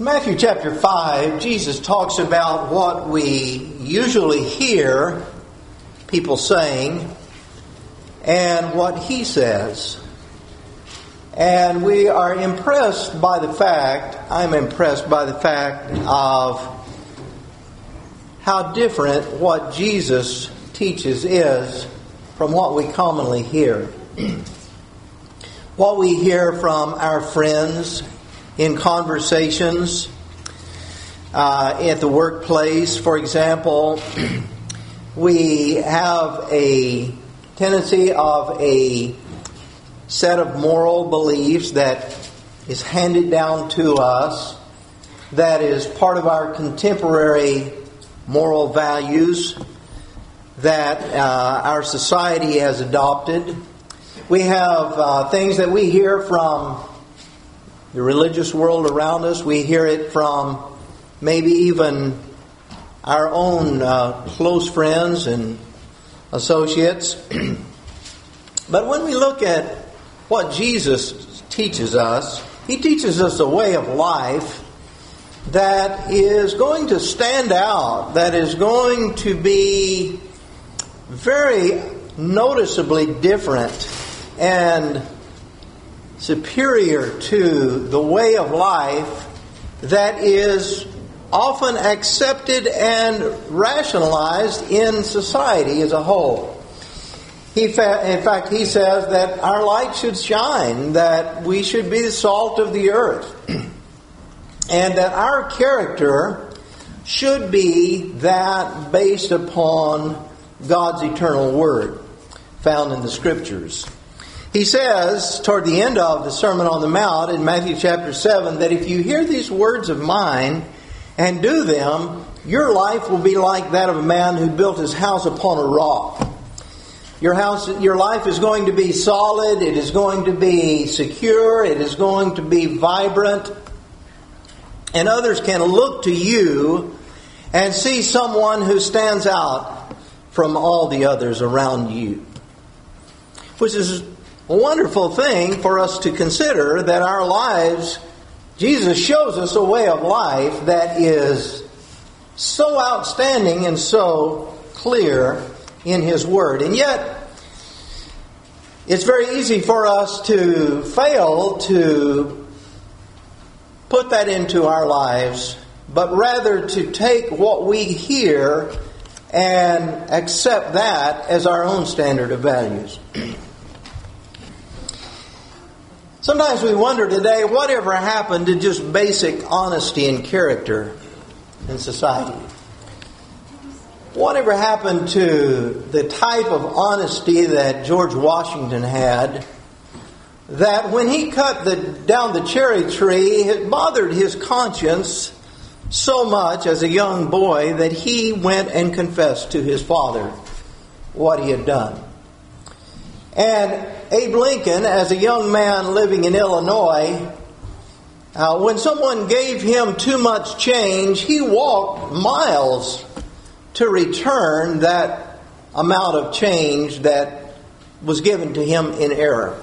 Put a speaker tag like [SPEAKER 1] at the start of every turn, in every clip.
[SPEAKER 1] Matthew chapter 5, Jesus talks about what we usually hear people saying and what he says. And we are impressed by the fact, I'm impressed by the fact of how different what Jesus teaches is from what we commonly hear. What we hear from our friends in conversations, at the workplace, for example, we have a tendency of a set of moral beliefs that is handed down to us, that is part of our contemporary moral values that our society has adopted. We have things that we hear from the religious world around us. We hear it from maybe even our own close friends and associates. But when we look at what Jesus teaches us, he teaches us a way of life that is going to stand out, that is going to be very noticeably different and superior to the way of life that is often accepted and rationalized in society as a whole. In fact, he says that our light should shine, that we should be the salt of the earth, and that our character should be that based upon God's eternal word found in the Scriptures. He says, toward the end of the Sermon on the Mount in Matthew chapter 7, that if you hear these words of mine and do them, your life will be like that of a man who built his house upon a rock. Your life is going to be solid, it is going to be secure, it is going to be vibrant, and others can look to you and see someone who stands out from all the others around you. Which is a wonderful thing for us to consider, that our lives, Jesus shows us a way of life that is so outstanding and so clear in His Word. And yet, it's very easy for us to fail to put that into our lives, but rather to take what we hear and accept that as our own standard of values. Sometimes we wonder today, whatever happened to just basic honesty and character in society? Whatever happened to the type of honesty that George Washington had, that when he cut down the cherry tree, it bothered his conscience so much as a young boy that he went and confessed to his father what he had done. And Abe Lincoln, as a young man living in Illinois, when someone gave him too much change, he walked miles to return that amount of change that was given to him in error.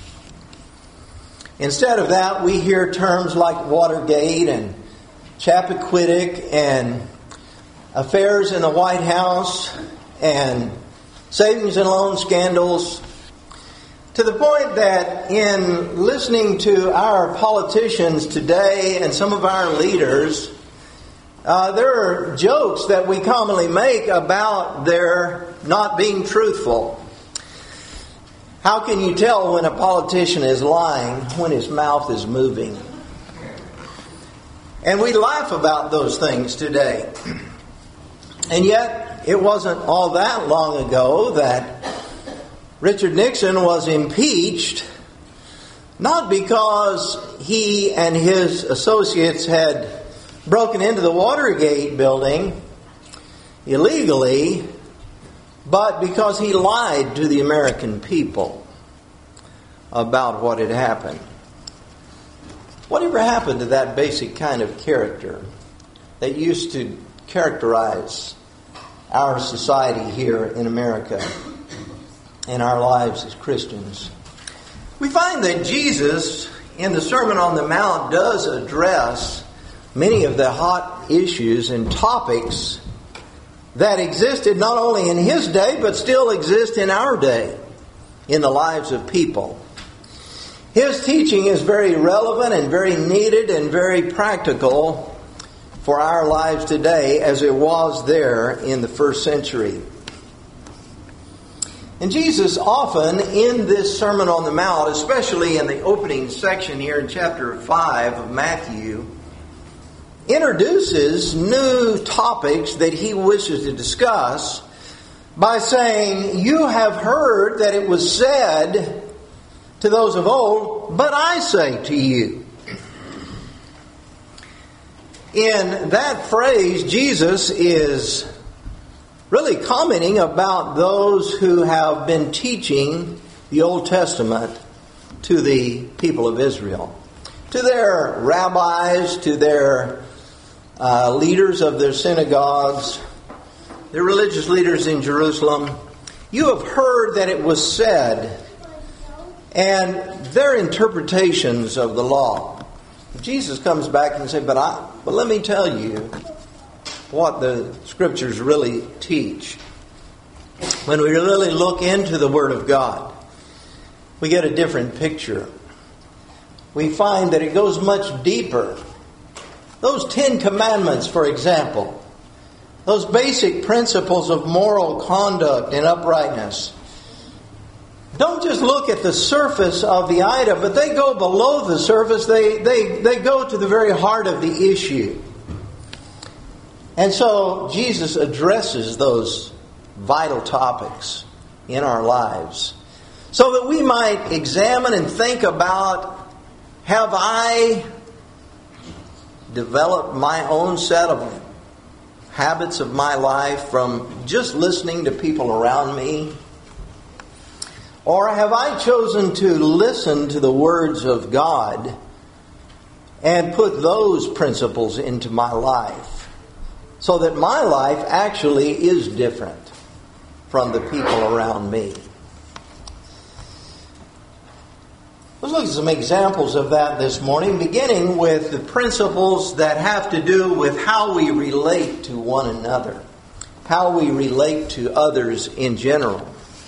[SPEAKER 1] Instead of that, we hear terms like Watergate and Chappaquiddick and affairs in the White House and savings and loan scandals, to the point that in listening to our politicians today and some of our leaders, there are jokes that we commonly make about their not being truthful. How can you tell when a politician is lying when his mouth is moving? And we laugh about those things today. And yet, it wasn't all that long ago that Richard Nixon was impeached, not because he and his associates had broken into the Watergate building illegally, but because he lied to the American people about what had happened. Whatever happened to that basic kind of character that used to characterize our society here in America and our lives as Christians? We find that Jesus, in the Sermon on the Mount, does address many of the hot issues and topics that existed not only in his day, but still exist in our day, in the lives of people. His teaching is very relevant and very needed and very practical for our lives today as it was there in the first century. And Jesus often in this Sermon on the Mount, especially in the opening section here in chapter 5 of Matthew, introduces new topics that he wishes to discuss by saying, "You have heard that it was said to those of old, but I say to you." In that phrase, Jesus is really commenting about those who have been teaching the Old Testament to the people of Israel, to their rabbis, to their leaders of their synagogues, the religious leaders in Jerusalem. "You have heard that it was said," and their interpretations of the law. Jesus comes back and says, but let me tell you what the Scriptures really teach. When we really look into the Word of God, we get a different picture. We find that it goes much deeper. Those 10 Commandments, for example, those basic principles of moral conduct and uprightness, don't just look at the surface of the item, but they go below the surface. They go to the very heart of the issue. And so Jesus addresses those vital topics in our lives so that we might examine and think about, have I developed my own set of habits of my life from just listening to people around me? Or have I chosen to listen to the words of God and put those principles into my life so that my life actually is different from the people around me? Let's look at some examples of that this morning, beginning with the principles that have to do with how we relate to one another, how we relate to others in general.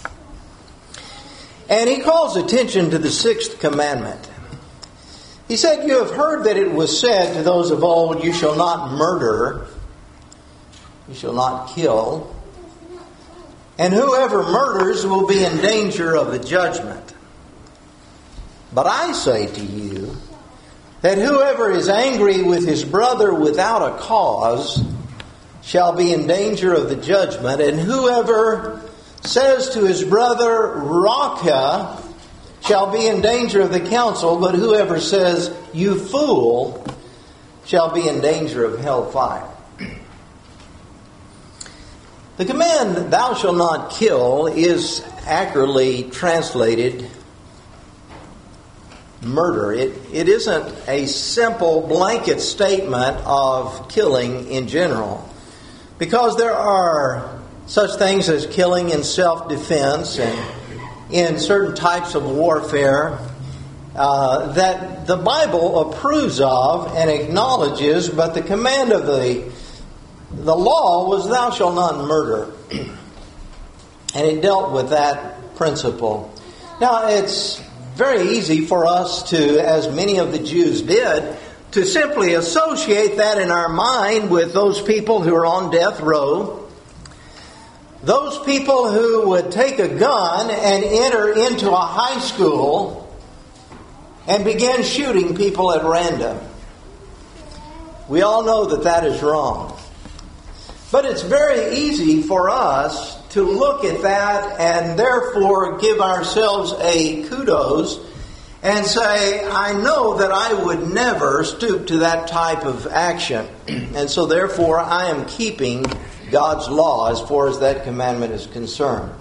[SPEAKER 1] And he calls attention to the 6th commandment. He said, "You have heard that it was said to those of old, 'You shall not murder, you shall not kill, and whoever murders will be in danger of the judgment. But I say to you that whoever is angry with his brother without a cause shall be in danger of the judgment, and whoever says to his brother, Raca, shall be in danger of the council, but whoever says, you fool, shall be in danger of hellfire." The command, "Thou shalt not kill," is accurately translated murder. It isn't a simple blanket statement of killing in general, because there are such things as killing in self-defense and in certain types of warfare that the Bible approves of and acknowledges, but the command of the law was, "Thou shalt not murder." And it dealt with that principle. Now, it's very easy for us to, as many of the Jews did, to simply associate that in our mind with those people who are on death row, those people who would take a gun and enter into a high school and begin shooting people at random. We all know that that is wrong. But it's very easy for us to look at that and therefore give ourselves a kudos and say, I know that I would never stoop to that type of action. And so therefore I am keeping God's law as far as that commandment is concerned.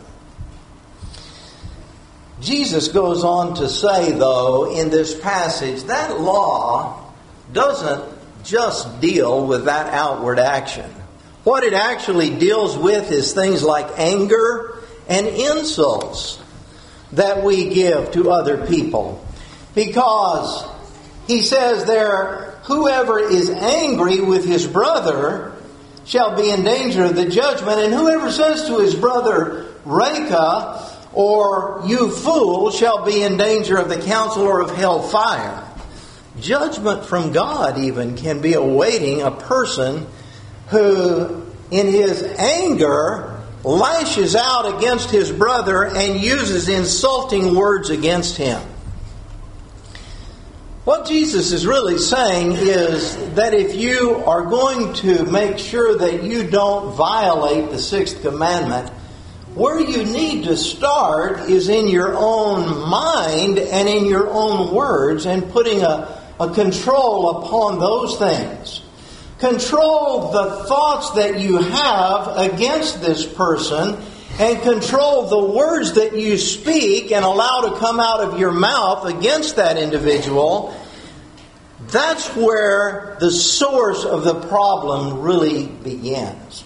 [SPEAKER 1] Jesus goes on to say, though, in this passage, that law doesn't just deal with that outward action. What it actually deals with is things like anger and insults that we give to other people. Because he says there, whoever is angry with his brother shall be in danger of the judgment, and whoever says to his brother, Reka, or you fool, shall be in danger of the council or of hell fire. Judgment from God even can be awaiting a person who, in his anger, lashes out against his brother and uses insulting words against him. What Jesus is really saying is that if you are going to make sure that you don't violate the sixth commandment, where you need to start is in your own mind and in your own words, and putting a control upon those things. Control the thoughts that you have against this person, and control the words that you speak and allow to come out of your mouth against that individual. That's where the source of the problem really begins.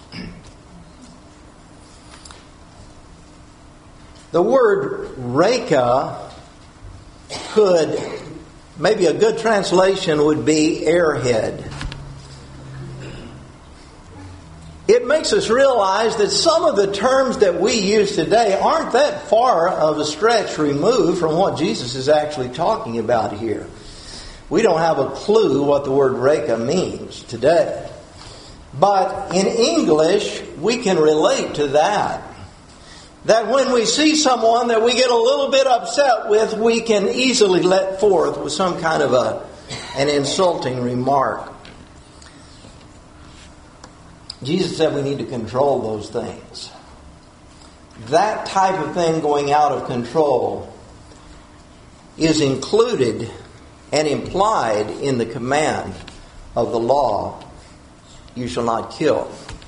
[SPEAKER 1] The word Reka could, maybe a good translation would be airhead. It makes us realize that some of the terms that we use today aren't that far of a stretch removed from what Jesus is actually talking about here. We don't have a clue what the word Reka means today. But in English, we can relate to that. That when we see someone that we get a little bit upset with, we can easily let forth with some kind of an insulting remark. Jesus said we need to control those things. That type of thing going out of control is included and implied in the command of the law, you shall not kill.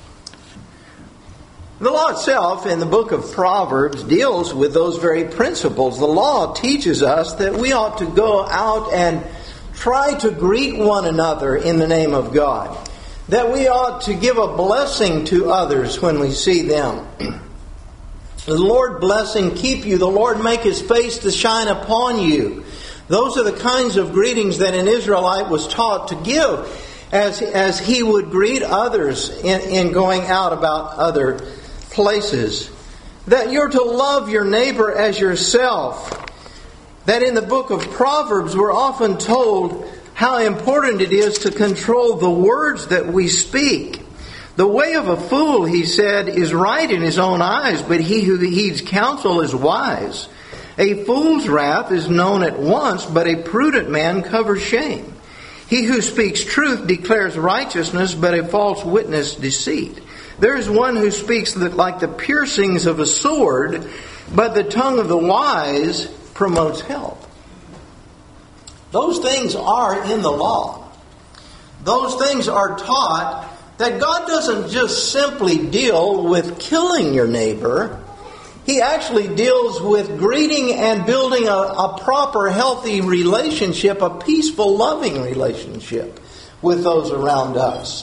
[SPEAKER 1] The law itself in the book of Proverbs deals with those very principles. The law teaches us that we ought to go out and try to greet one another in the name of God. That we ought to give a blessing to others when we see them. The Lord bless and keep you. The Lord make His face to shine upon you. Those are the kinds of greetings that an Israelite was taught to give as he would greet others in going out about other places. That you're to love your neighbor as yourself. That in the book of Proverbs we're often told how important it is to control the words that we speak. The way of a fool, he said, is right in his own eyes, but he who heeds counsel is wise. A fool's wrath is known at once, but a prudent man covers shame. He who speaks truth declares righteousness, but a false witness deceit. There is one who speaks like the piercings of a sword, but the tongue of the wise promotes health. Those things are in the law. Those things are taught that God doesn't just simply deal with killing your neighbor. He actually deals with greeting and building a proper, healthy relationship, a peaceful, loving relationship with those around us.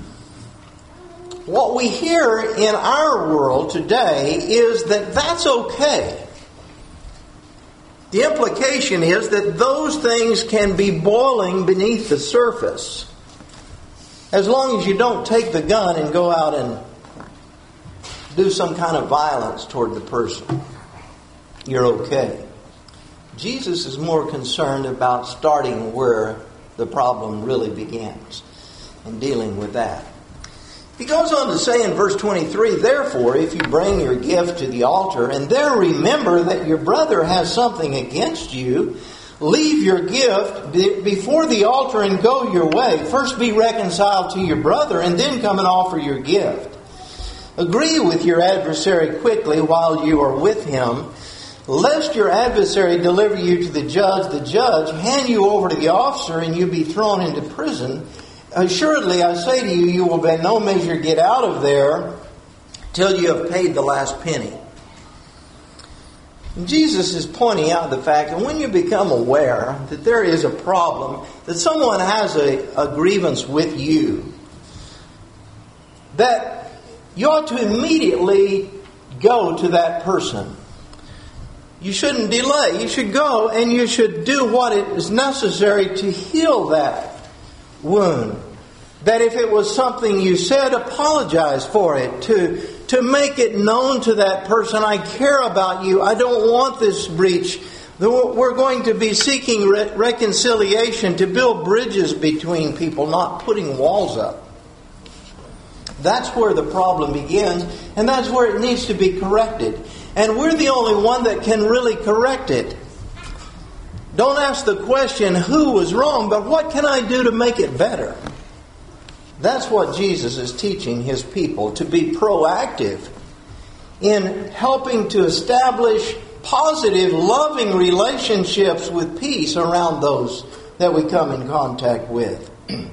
[SPEAKER 1] What we hear in our world today is that that's okay. The implication is that those things can be boiling beneath the surface. As long as you don't take the gun and go out and do some kind of violence toward the person, you're okay. Jesus is more concerned about starting where the problem really begins and dealing with that. He goes on to say in verse 23, therefore, if you bring your gift to the altar and there remember that your brother has something against you, leave your gift before the altar and go your way. First be reconciled to your brother and then come and offer your gift. Agree with your adversary quickly while you are with him, lest your adversary deliver you to the judge hand you over to the officer, and you be thrown into prison. Assuredly, I say to you, you will by no measure get out of there till you have paid the last penny. And Jesus is pointing out the fact that when you become aware that there is a problem, that someone has a grievance with you, that you ought to immediately go to that person. you shouldn't delay. You should go and you should do what is necessary to heal that wound. That if it was something you said, apologize for it. To make it known to that person, I care about you. I don't want this breach. We're going to be seeking reconciliation to build bridges between people, not putting walls up. That's where the problem begins, and that's where it needs to be corrected. And we're the only one that can really correct it. Don't ask the question, who was wrong, but what can I do to make it better? That's what Jesus is teaching His people, to be proactive in helping to establish positive, loving relationships with peace around those that we come in contact with.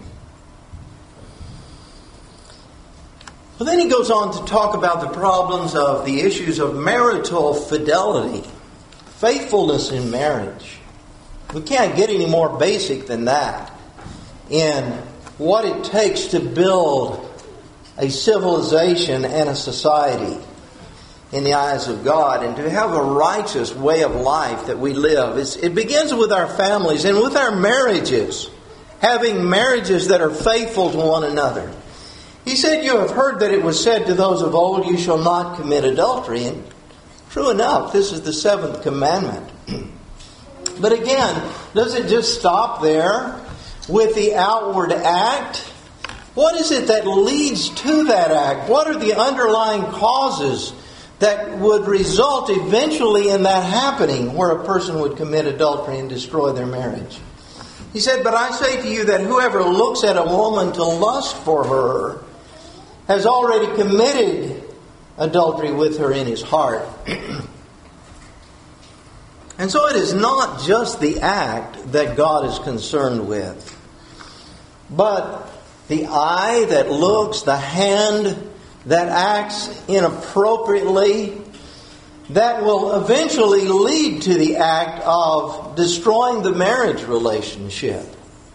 [SPEAKER 1] Well, then he goes on to talk about the problems of the issues of marital fidelity, faithfulness in marriage. We can't get any more basic than that in what it takes to build a civilization and a society in the eyes of God, and to have a righteous way of life that we live. It begins with our families and with our marriages, having marriages that are faithful to one another. He said, you have heard that it was said to those of old, you shall not commit adultery. And true enough, this is the 7th commandment. But again, does it just stop there with the outward act? What is it that leads to that act? What are the underlying causes that would result eventually in that happening, where a person would commit adultery and destroy their marriage? He said, but I say to you that whoever looks at a woman to lust for her has already committed adultery with her in his heart. And so it is not just the act that God is concerned with, but the eye that looks, the hand that acts inappropriately, that will eventually lead to the act of destroying the marriage relationship.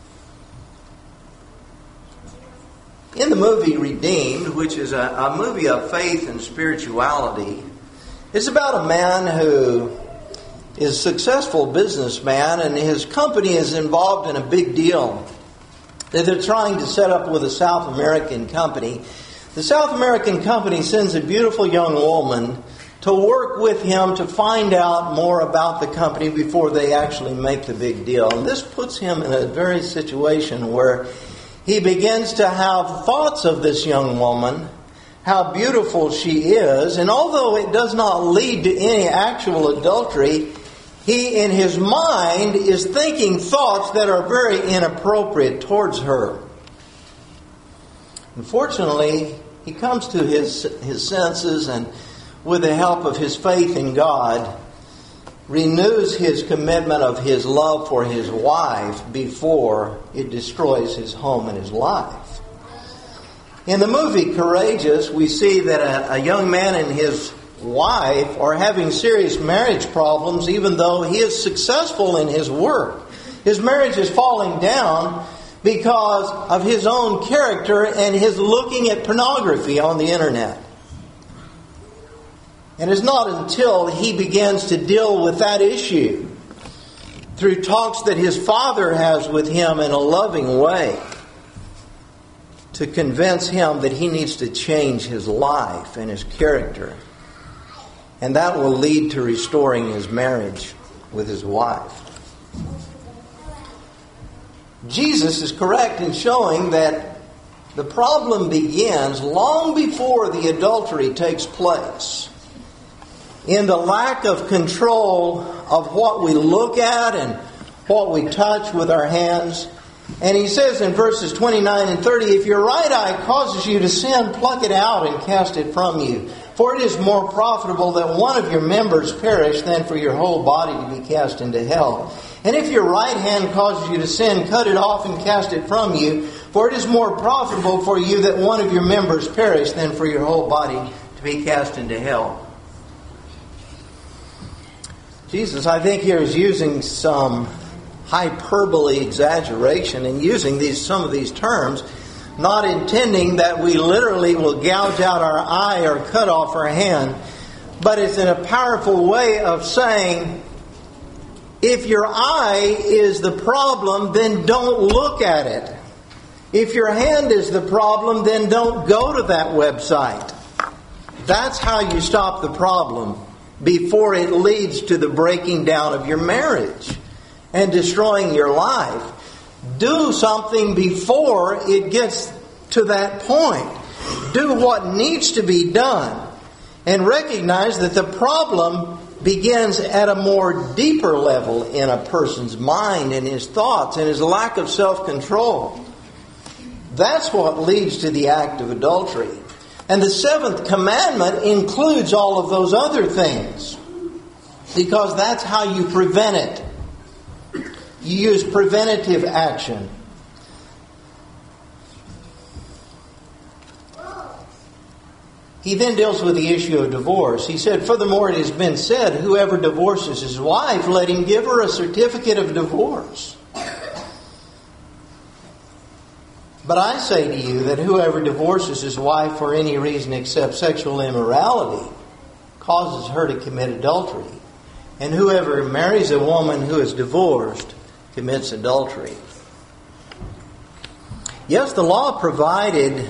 [SPEAKER 1] In the movie Redeemed, which is a movie of faith and spirituality, it's about a man who is a successful businessman, and his company is involved in a big deal that they're trying to set up with a South American company. The South American company sends a beautiful young woman to work with him to find out more about the company before they actually make the big deal. And this puts him in a very situation where he begins to have thoughts of this young woman, how beautiful she is, and although it does not lead to any actual adultery, he in his mind is thinking thoughts that are very inappropriate towards her. Unfortunately, he comes to his senses, and with the help of his faith in God, renews his commitment of his love for his wife before it destroys his home and his life. In the movie Courageous, we see that a young man and his wife are having serious marriage problems, even though he is successful in his work. His marriage is falling down because of his own character and his looking at pornography on the internet. And it's not until he begins to deal with that issue through talks that his father has with him in a loving way to convince him that he needs to change his life and his character. And that will lead to restoring his marriage with his wife. Jesus is correct in showing that the problem begins long before the adultery takes place, in the lack of control of what we look at and what we touch with our hands. And he says in verses 29 and 30, if your right eye causes you to sin, pluck it out and cast it from you. For it is more profitable that one of your members perish than for your whole body to be cast into hell. And if your right hand causes you to sin, cut it off and cast it from you. For it is more profitable for you that one of your members perish than for your whole body to be cast into hell. Jesus, I think, here is using some hyperbole exaggeration in using some of these terms, not intending that we literally will gouge out our eye or cut off our hand, but it's in a powerful way of saying, if your eye is the problem, then don't look at it. If your hand is the problem, then don't go to that website. That's how you stop the problem before it leads to the breaking down of your marriage and destroying your life. Do something before it gets to that point. Do what needs to be done and recognize that the problem begins at a more deeper level in a person's mind and his thoughts and his lack of self-control. That's what leads to the act of adultery. And the seventh commandment includes all of those other things, because that's how you prevent it. You use preventative action. He then deals with the issue of divorce. He said, furthermore, it has been said, whoever divorces his wife, let him give her a certificate of divorce. But I say to you that whoever divorces his wife for any reason except sexual immorality causes her to commit adultery. And whoever marries a woman who is divorced commits adultery. Yes, the law provided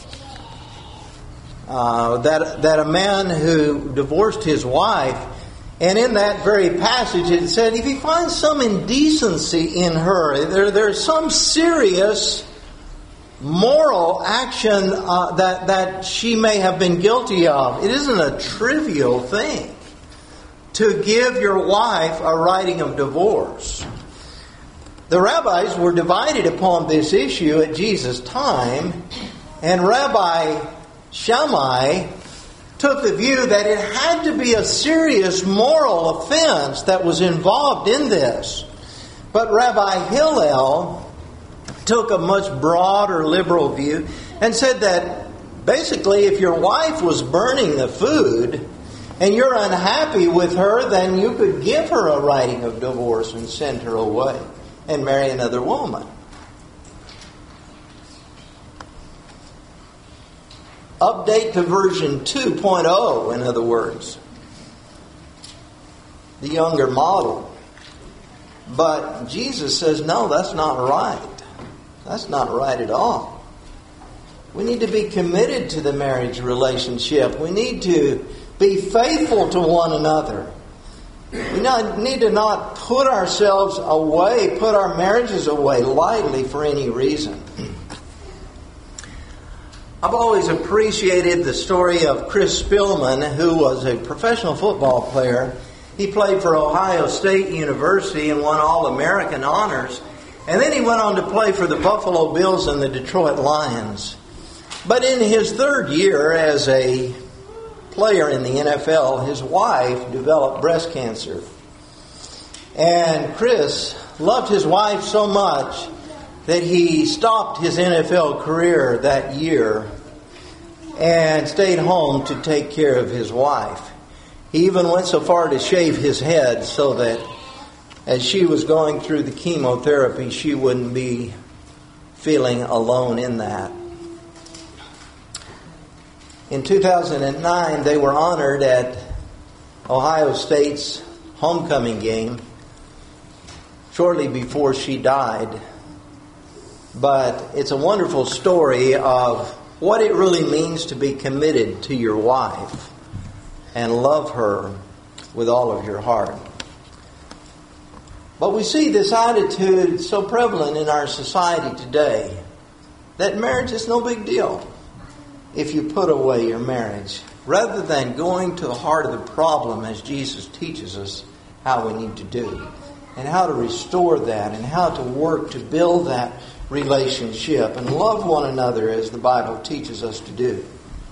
[SPEAKER 1] that a man who divorced his wife, and in that very passage it said if he finds some indecency in her, there's some serious moral action that she may have been guilty of. It isn't a trivial thing to give your wife a writing of divorce. The rabbis were divided upon this issue at Jesus' time, and Rabbi Shammai took the view that it had to be a serious moral offense that was involved in this. But Rabbi Hillel took a much broader liberal view and said that basically if your wife was burning the food and you're unhappy with her, then you could give her a writing of divorce and send her away and marry another woman. Update to version 2.0, in other words. The younger model. But Jesus says, no, that's not right. That's not right at all. We need to be committed to the marriage relationship. We need to be faithful to one another. We need to not put ourselves away, put our marriages away lightly for any reason. I've always appreciated the story of Chris Spielman, who was a professional football player. He played for Ohio State University and won All-American honors. And then he went on to play for the Buffalo Bills and the Detroit Lions. But in his third year as a player in the NFL, his wife developed breast cancer. And Chris loved his wife so much that he stopped his NFL career that year and stayed home to take care of his wife. He even went so far to shave his head so that as she was going through the chemotherapy, she wouldn't be feeling alone in that. In 2009, they were honored at Ohio State's homecoming game shortly before she died. But it's a wonderful story of what it really means to be committed to your wife and love her with all of your heart. But we see this attitude so prevalent in our society today that marriage is no big deal if you put away your marriage, rather than going to the heart of the problem as Jesus teaches us how we need to do, and how to restore that, and how to work to build that relationship and love one another as the Bible teaches us to do.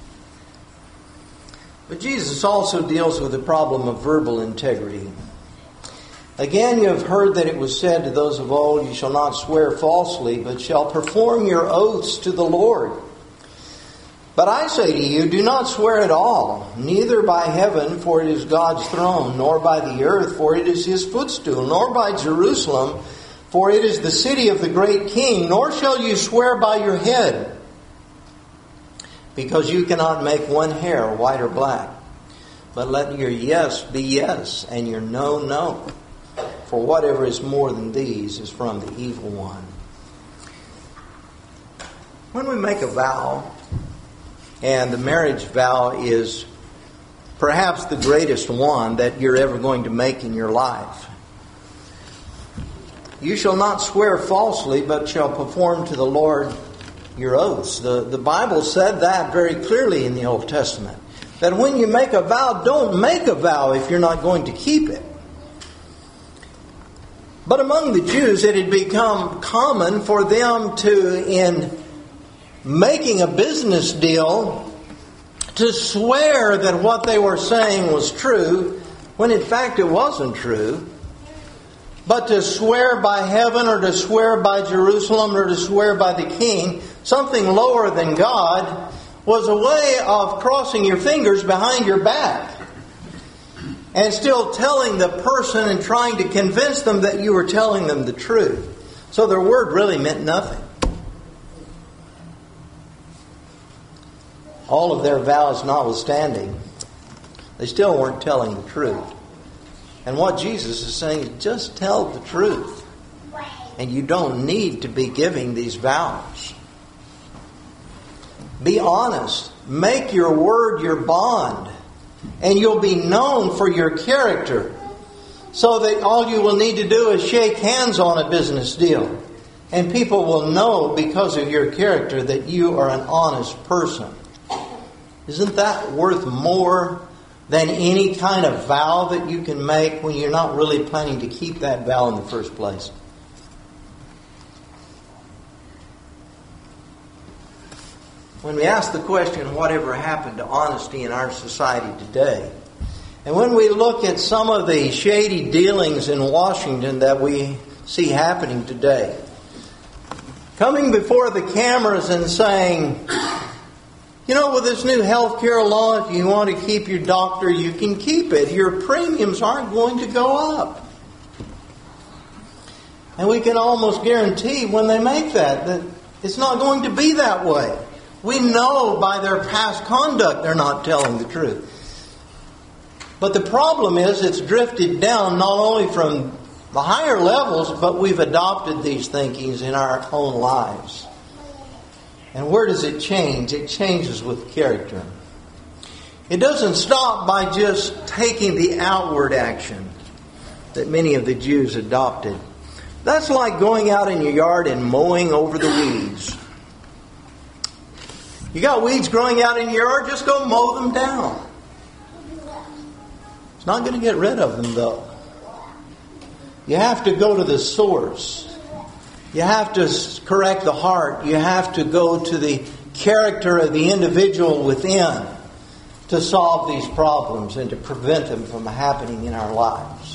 [SPEAKER 1] But Jesus also deals with the problem of verbal integrity. Again, you have heard that it was said to those of old, you shall not swear falsely, but shall perform your oaths to the Lord. But I say to you, do not swear at all, neither by heaven, for it is God's throne, nor by the earth, for it is his footstool, nor by Jerusalem, for it is the city of the great King, nor shall you swear by your head, because you cannot make one hair white or black. but let your yes be yes, and your no, no. For whatever is more than these is from the evil one. When we make a vow, and the marriage vow is perhaps the greatest one that you're ever going to make in your life. You shall not swear falsely, but shall perform to the Lord your oaths. The Bible said that very clearly in the Old Testament. That when you make a vow, don't make a vow if you're not going to keep it. But among the Jews, it had become common for them to, in making a business deal, to swear that what they were saying was true, when in fact it wasn't true. But to swear by heaven, or to swear by Jerusalem, or to swear by the king, something lower than God, was a way of crossing your fingers behind your back and still telling the person and trying to convince them that you were telling them the truth. So their word really meant nothing. All of their vows notwithstanding, they still weren't telling the truth. And what Jesus is saying is just tell the truth. And you don't need to be giving these vows. Be honest. Make your word your bond. And you'll be known for your character. So that all you will need to do is shake hands on a business deal. And people will know because of your character that you are an honest person. Isn't that worth more than any kind of vow that you can make when you're not really planning to keep that vow in the first place? When we ask the question, whatever happened to honesty in our society today? And when we look at some of the shady dealings in Washington that we see happening today, coming before the cameras and saying, you know, with this new health care law, if you want to keep your doctor, you can keep it. Your premiums aren't going to go up. And we can almost guarantee when they make that it's not going to be that way. We know by their past conduct they're not telling the truth. But the problem is it's drifted down not only from the higher levels, but we've adopted these thinkings in our own lives. And where does it change? It changes with character. It doesn't stop by just taking the outward action that many of the Jews adopted. That's like going out in your yard and mowing over the weeds. You got weeds growing out in your yard, just go mow them down. It's not going to get rid of them, though. You have to go to the source. You have to correct the heart. You have to go to the character of the individual within to solve these problems and to prevent them from happening in our lives.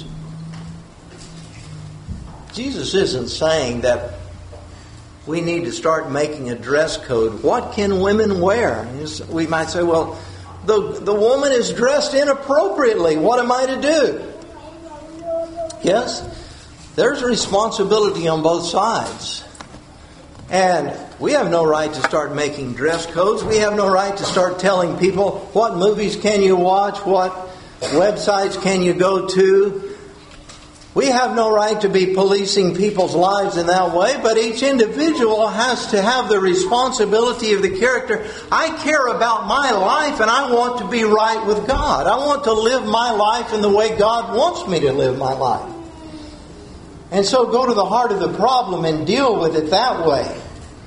[SPEAKER 1] Jesus isn't saying that we need to start making a dress code. What can women wear? We might say, well, the woman is dressed inappropriately. What am I to do? Yes, there's a responsibility on both sides. And we have no right to start making dress codes. We have no right to start telling people what movies can you watch, what websites can you go to. We have no right to be policing people's lives in that way, but each individual has to have the responsibility of the character. I care about my life and I want to be right with God. I want to live my life in the way God wants me to live my life. And so go to the heart of the problem and deal with it that way,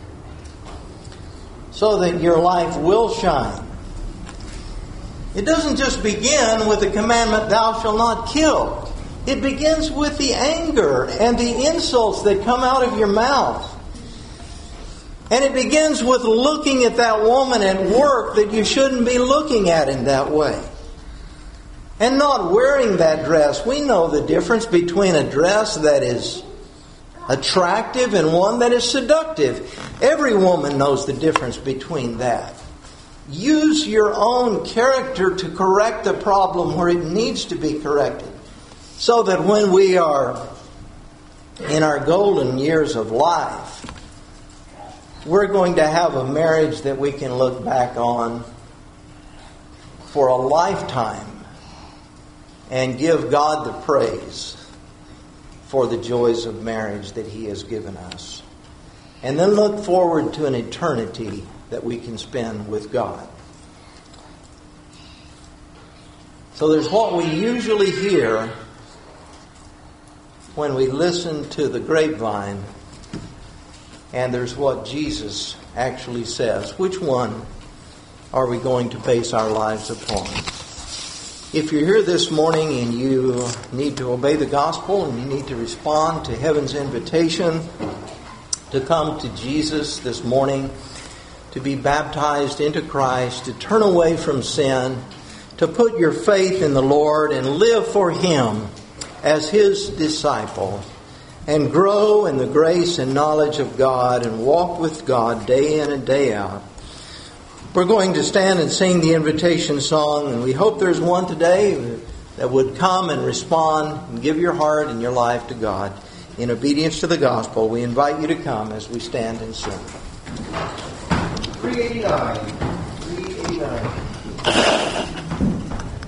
[SPEAKER 1] so that your life will shine. It doesn't just begin with the commandment, thou shalt not kill. It begins with the anger and the insults that come out of your mouth. And it begins with looking at that woman at work that you shouldn't be looking at in that way. And not wearing that dress. We know the difference between a dress that is attractive and one that is seductive. Every woman knows the difference between that. Use your own character to correct the problem where it needs to be corrected. So that when we are in our golden years of life, we're going to have a marriage that we can look back on for a lifetime and give God the praise for the joys of marriage that He has given us. And then look forward to an eternity that we can spend with God. So there's what we usually hear when we listen to the grapevine, and there's what Jesus actually says. Which one are we going to base our lives upon? If you're here this morning and you need to obey the gospel and you need to respond to heaven's invitation to come to Jesus this morning, to be baptized into Christ, to turn away from sin, to put your faith in the Lord and live for Him as His disciple, and grow in the grace and knowledge of God and walk with God day in and day out, we're going to stand and sing the invitation song, and we hope there's one today that would come and respond and give your heart and your life to God in obedience to the gospel. We invite you to come as we stand and sing. 389.